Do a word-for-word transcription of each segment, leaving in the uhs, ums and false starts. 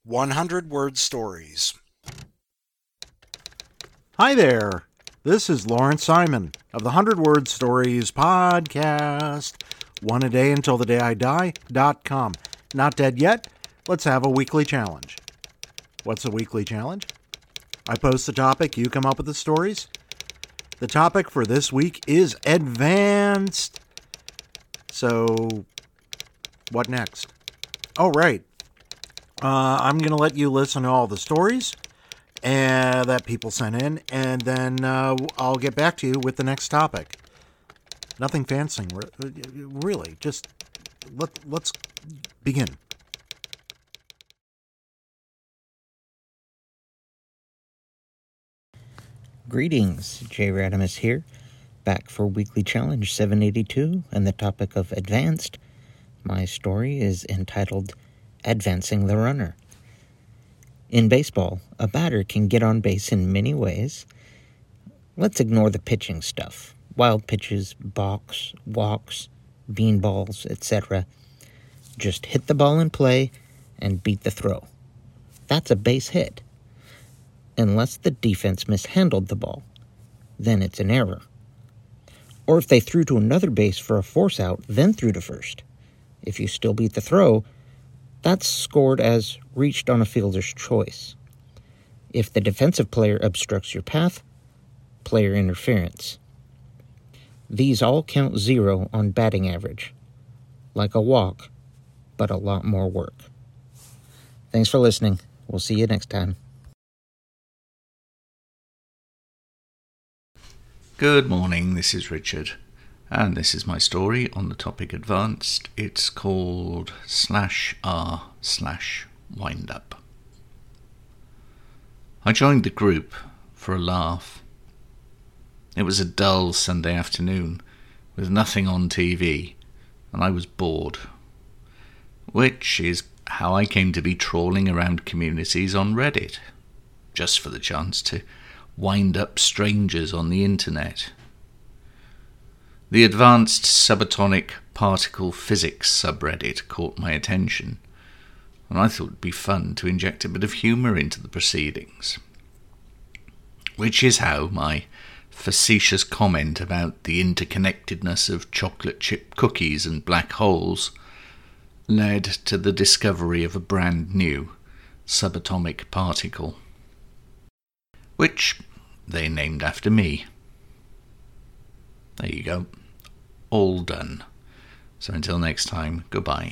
one hundred word stories. Hi there. This is Lawrence Simon of the one hundred word stories podcast. One a day until the day I die dot com. Not dead yet? Let's have a weekly challenge. What's a weekly challenge? I post the topic, you come up with the stories. The topic for this week is advanced. So, what next? Oh, right. Uh, I'm going to let you listen to all the stories uh, that people sent in, and then uh, I'll get back to you with the next topic. Nothing fancy, really. Just let, let's begin. Greetings, Jay Radimus here, back for Weekly Challenge seven eighty-two, and the topic of advanced. My story is entitled Advancing the Runner. In baseball, a batter can get on base in many ways. Let's ignore the pitching stuff. Wild pitches, balks, walks, beanballs, et cetera. Just hit the ball in play and beat the throw. That's a base hit. Unless the defense mishandled the ball, then it's an error. Or if they threw to another base for a force out, then threw to first. If you still beat the throw, that's scored as reached on a fielder's choice. If the defensive player obstructs your path, player interference. These all count zero on batting average. Like a walk, but a lot more work. Thanks for listening. We'll see you next time. Good morning, this is Richard, and this is my story on the topic advanced. It's called slash r slash wind up. I joined the group for a laugh. It was a dull Sunday afternoon with nothing on T V, and I was bored. Which is how I came to be trawling around communities on Reddit, just for the chance to wind up strangers on the internet. The advanced subatomic particle physics subreddit caught my attention, and I thought it'd be fun to inject a bit of humour into the proceedings. Which is how my facetious comment about the interconnectedness of chocolate chip cookies and black holes led to the discovery of a brand new subatomic particle, which they named after me. There you go. All done. So until next time, goodbye.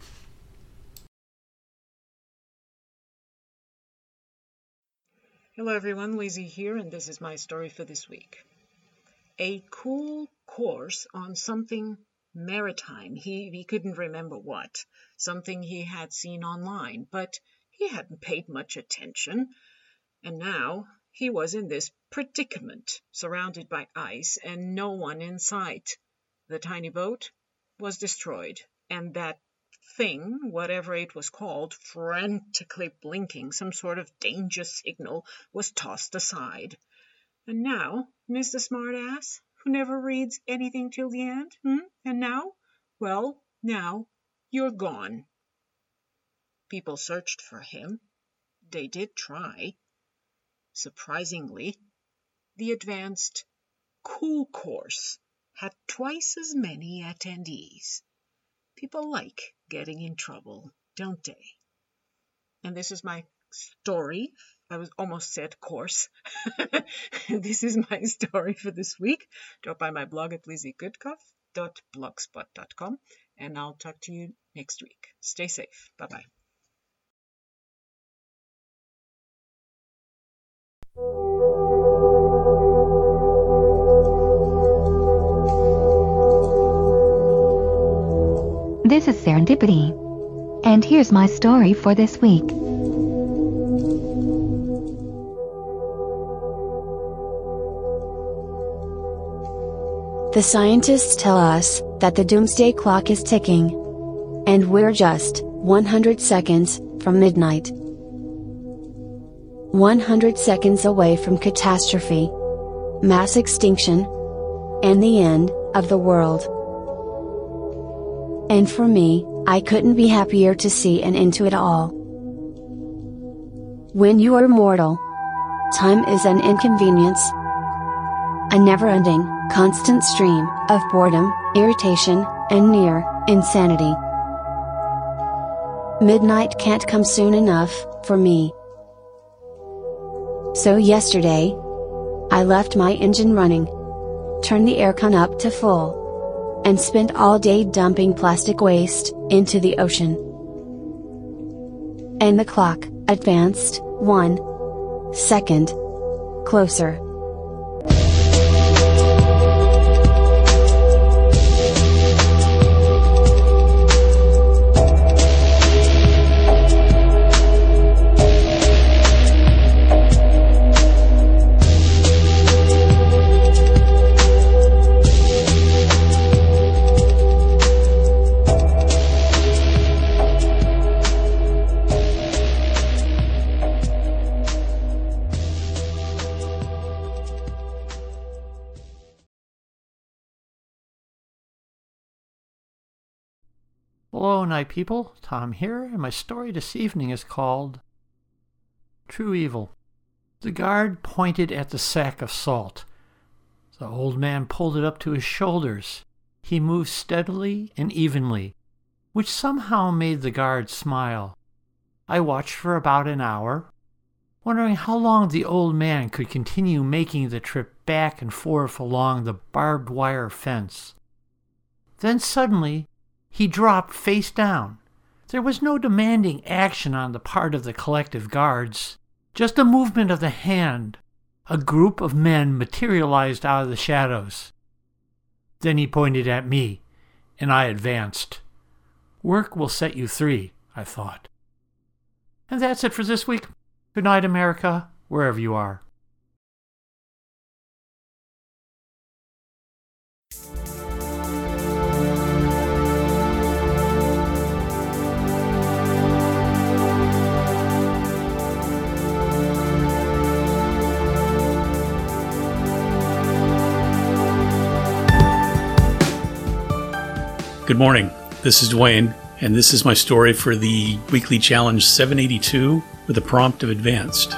Hello everyone, Lizzie here, and this is my story for this week. A cool course on something maritime. He, he couldn't remember what. Something he had seen online, but he hadn't paid much attention. And now he was in this predicament, surrounded by ice and no one in sight. The tiny boat was destroyed, and that thing, whatever it was called, frantically blinking some sort of danger signal, was tossed aside. And now, Mister Smartass, who never reads anything till the end, hmm? And now? Well, now you're gone. People searched for him. They did try. Surprisingly, the advanced cool course had twice as many attendees. People like getting in trouble, don't they? And this is my story. I was almost said course. This is my story for this week. Drop by my blog at lizzie goodcuff dot blogspot dot com, and I'll talk to you next week. Stay safe. Bye-bye. This is Serendipity, and here's my story for this week. The scientists tell us that the doomsday clock is ticking, and we're just one hundred seconds from midnight. one hundred seconds away from catastrophe, mass extinction, and the end of the world. And for me, I couldn't be happier to see an end to it all. When you are mortal, time is an inconvenience. A never-ending, constant stream of boredom, irritation, and near insanity. Midnight can't come soon enough for me. So yesterday, I left my engine running, turned the aircon up to full, and spent all day dumping plastic waste into the ocean. And the clock advanced one second closer. Hello, night people. Tom here, and my story this evening is called True Evil. The guard pointed at the sack of salt. The old man pulled it up to his shoulders. He moved steadily and evenly, which somehow made the guard smile. I watched for about an hour, wondering how long the old man could continue making the trip back and forth along the barbed wire fence. Then suddenly, he dropped face down. There was no demanding action on the part of the collective guards, just a movement of the hand. A group of men materialized out of the shadows. Then he pointed at me, and I advanced. Work will set you free, I thought. And that's it for this week. Good night, America, wherever you are. Good morning, this is Dwayne, and this is my story for the Weekly Challenge seven eighty-two with a prompt of Advanced.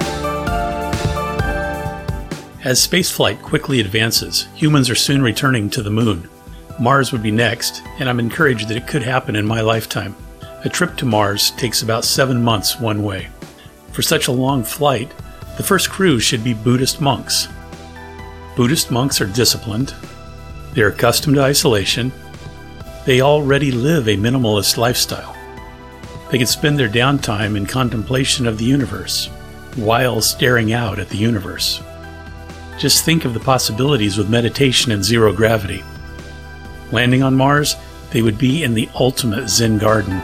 As spaceflight quickly advances, humans are soon returning to the moon. Mars would be next, and I'm encouraged that it could happen in my lifetime. A trip to Mars takes about seven months one way. For such a long flight, the first crew should be Buddhist monks. Buddhist monks are disciplined, they are accustomed to isolation, they already live a minimalist lifestyle. They can spend their downtime in contemplation of the universe, while staring out at the universe. Just think of the possibilities with meditation and zero gravity. Landing on Mars, they would be in the ultimate Zen garden.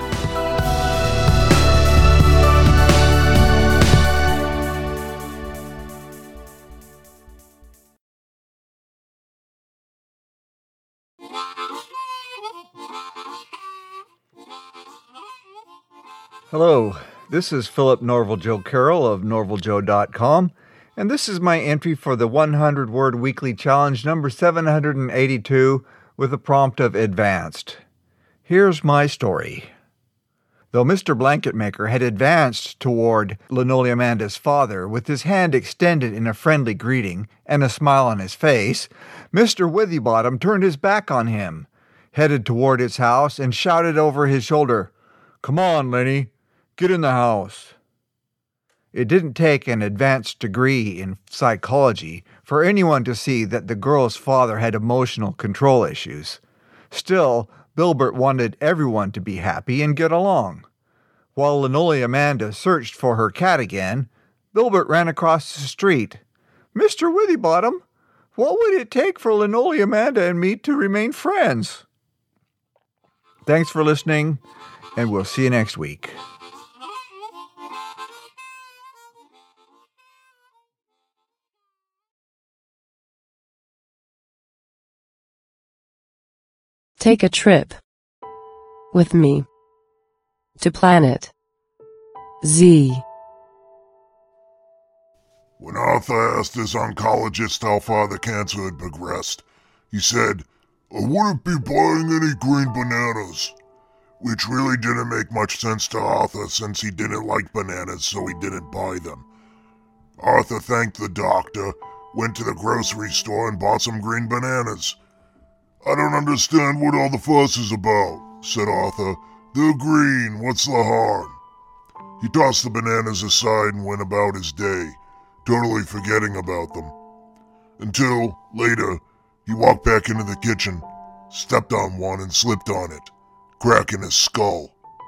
Hello, this is Philip Norval Joe Carroll of norval joe dot com, and this is my entry for the one hundred word Weekly Challenge number seven hundred eighty-two with a prompt of Advanced. Here's my story. Though Mister Blanket Maker had advanced toward Linoleumanda's father with his hand extended in a friendly greeting and a smile on his face, Mister Withybottom turned his back on him, headed toward his house, and shouted over his shoulder, "Come on, Lenny. Get in the house." It didn't take an advanced degree in psychology for anyone to see that the girl's father had emotional control issues. Still, Bilbert wanted everyone to be happy and get along. While Linoleumanda searched for her cat again, Bilbert ran across the street. "Mister Withybottom, what would it take for Linoleumanda and me to remain friends?" Thanks for listening, and we'll see you next week. Take a trip with me to planet Z. When Arthur asked his oncologist how far the cancer had progressed, he said, "I wouldn't be buying any green bananas." which really didn't make much sense to Arthur since he didn't like bananas, so he didn't buy them. Arthur thanked the doctor, went to the grocery store and bought some green bananas. I don't understand what all the fuss is about, said Arthur. They're green, what's the harm? He tossed the bananas aside and went about his day, totally forgetting about them. Until, later, he walked back into the kitchen, stepped on one and slipped on it, cracking his skull.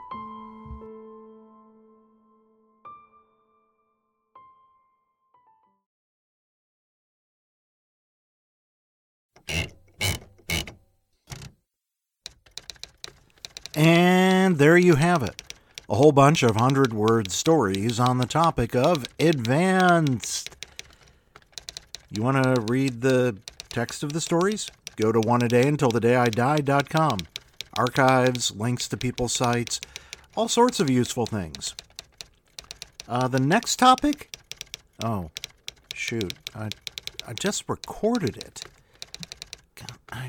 And there you have it. A whole bunch of hundred-word stories on the topic of advanced. You want to read the text of the stories? Go to one a day until the day I die dot com. Archives, links to people's sites, all sorts of useful things. Uh, the next topic? Oh, shoot. I, I just recorded it. God, I...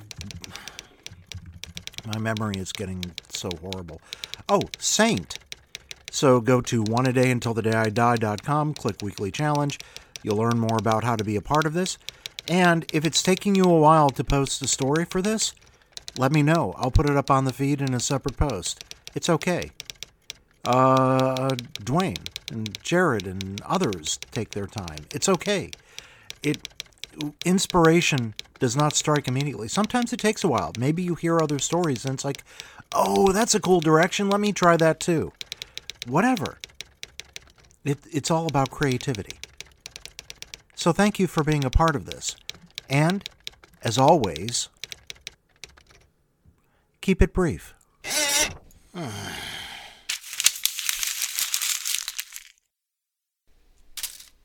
My memory is getting so horrible. Oh, Saint. So go to one a day until the day I die dot com, click Weekly Challenge. You'll learn more about how to be a part of this. And if it's taking you a while to post a story for this, let me know. I'll put it up on the feed in a separate post. It's okay. Uh, Dwayne and Jared and others take their time. It's okay. It inspiration does not strike immediately. Sometimes it takes a while. Maybe you hear other stories and it's like, oh, that's a cool direction. Let me try that too. Whatever. It, it's all about creativity. So thank you for being a part of this. And, as always, keep it brief.